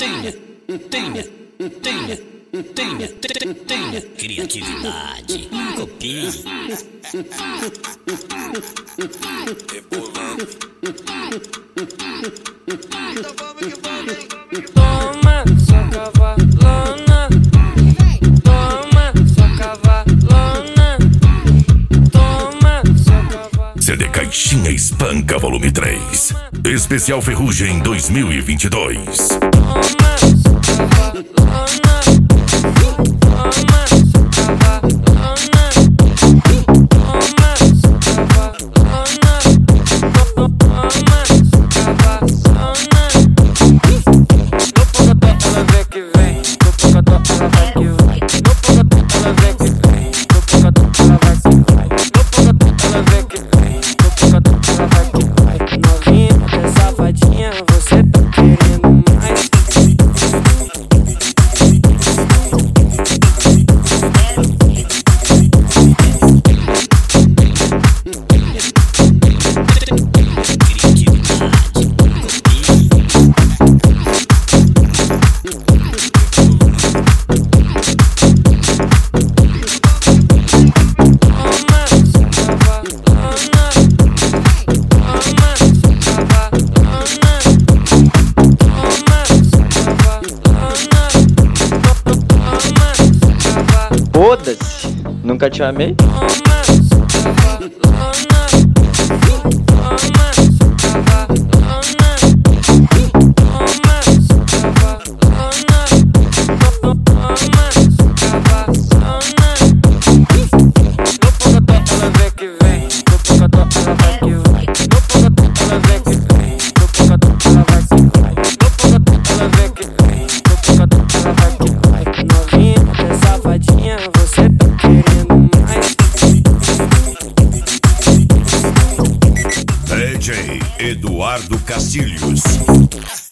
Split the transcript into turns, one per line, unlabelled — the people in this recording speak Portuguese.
tenha criatividade, copie.
Toma sua cavalona, toma sua cavalona, toma sua cavalona.
CD Caixinha Espanca Volume 3 Especial Ferrugem 2022.
Toma sua cavalona, toma sua cavalona, toma sua cavalona, toma sua cavalona. No pocotó ela vem que vem, no pocotó ela vai que vai, no pocotó ela vem que vem, no pocotó ela vai que vai, no pocotó ela vem que vem, no pocotó ela vai que vai. Novinha, safadinha, você tá querendo mais?
Foda-se, nunca te amei.
DJ Eduardo Castilhos.